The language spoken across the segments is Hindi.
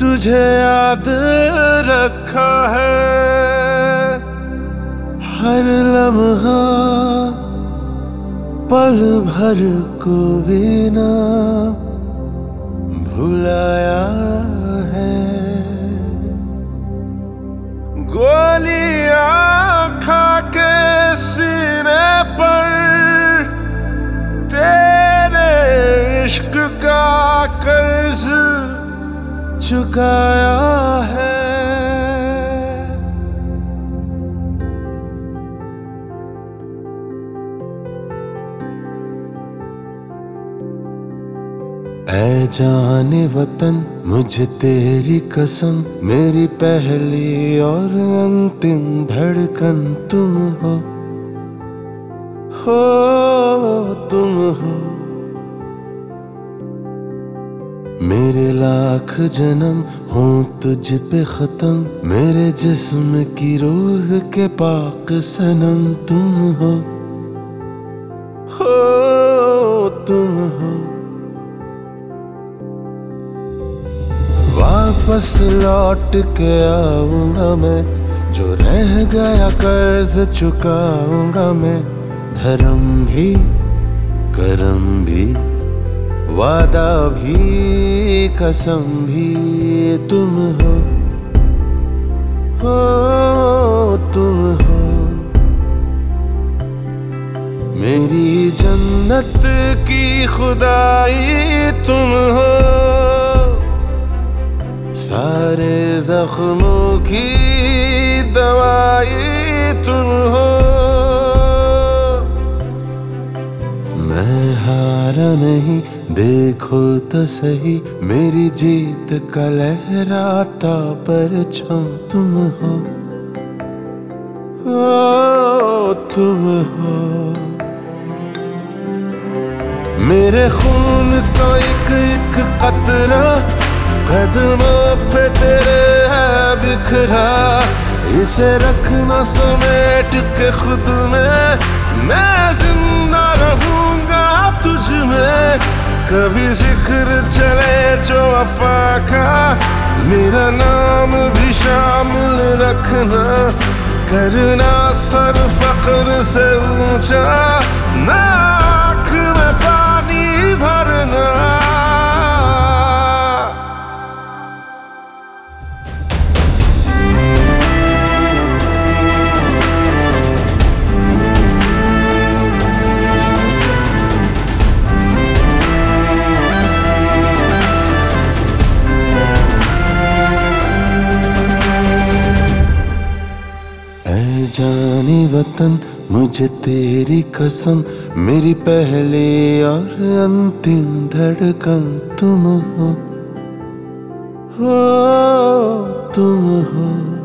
तुझे याद रखा है हर लम्हा, पल भर को भी ना भुलाया है। गोलियां खा के सीने पर तेरे इश्क का कर्ज चुकाया है। ऐ जाने वतन मुझे तेरी कसम, मेरी पहली और अंतिम धड़कन तुम हो तुम हो। मेरे लाख जन्म हों तुझ पे खत्म, मेरे जिस्म की रूह के पाक सनम तुम हो तुम हो। वापस लौट के आऊंगा मैं, जो रह गया कर्ज चुकाऊंगा मैं। धर्म भी करम भी वादा भी कसम भी तुम हो तुम हो। मेरी जन्नत की खुदाई तुम हो, सारे जख्मों की दवाई तुम हो। मैं हारा नहीं, देखो तो सही, मेरी जीत का लहराता परचम तुम हो तुम हो। मेरे खून का एक एक कतरा कदमों पे तेरे है बिखरा, इसे रखना समेट के खुद में, मैं जिंदा रहूंगा तुझ में। कभी जिक्र चले जो वफा का, मेरा नाम भी शामिल रखना। करना सर फख्र से ऊंचा, नाक में पानी भरना। ऐ जाने वतन मुझे तेरी कसम, मेरी पहली और अंतिम धड़कन तुम हो तुम हो।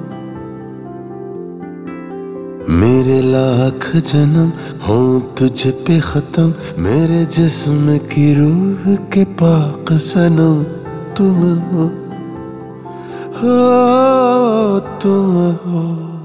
मेरे लाख जन्म हों तुझ पे खत्म, मेरे जिस्म की रूह के पाक सनम तुम हो तुम हो।